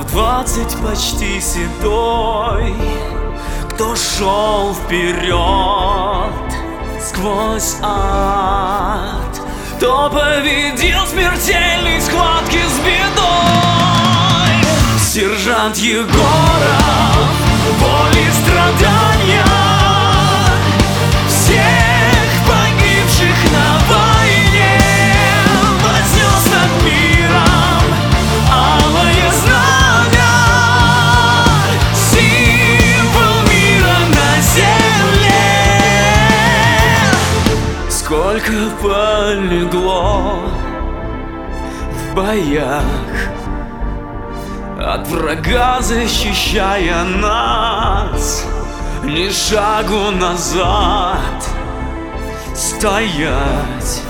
20 почти седой, кто шел вперед сквозь ад, кто победил в смертельной схватке с бедой. Сержант Егоров, боль и страдания всех погибших на войне вознес над миром алое знамя, символ мира на земле. Сколько полегло в боях, от врага защищая нас, ни шагу назад стоять,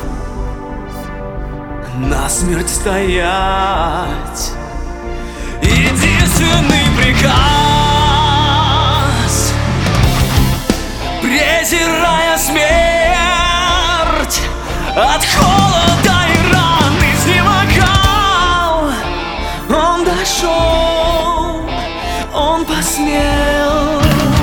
насмерть стоять. Единственный приказ, презирая смерть, от холода и ран изнемогал. Он дошел, он посмел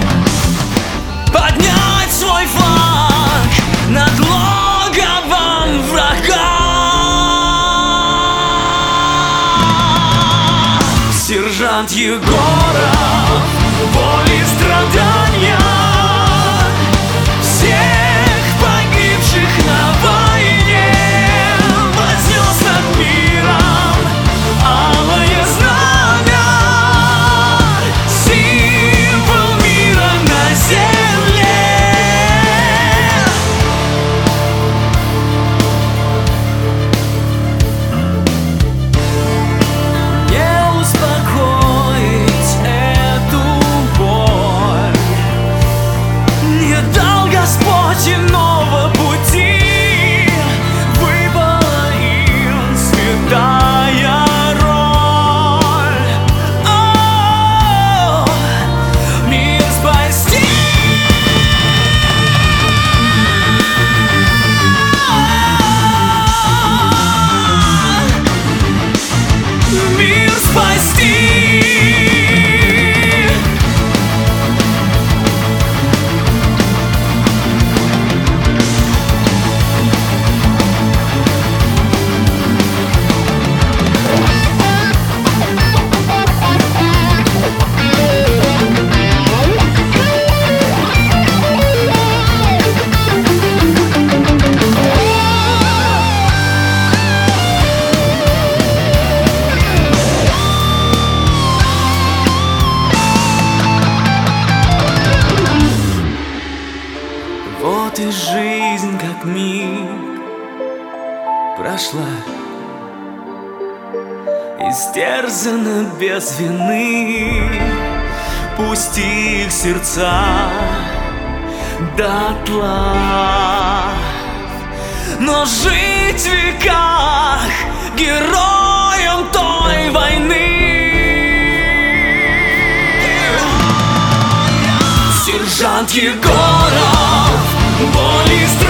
поднять свой флаг над логовом врага. Сержант Егоров, боль и страдания всех погибших на войне вознес над миром алое знамя, символ мира на земле. Не успокоить эту боль не дал Господь иного пути, выпала им святая роль. О, мир спасти, мир спасти. Вот и жизнь как миг прошла, истерзана без вины, пусть их сердца дотла, но жить в веках героем той войны. Сержант Егоров, боль и страдания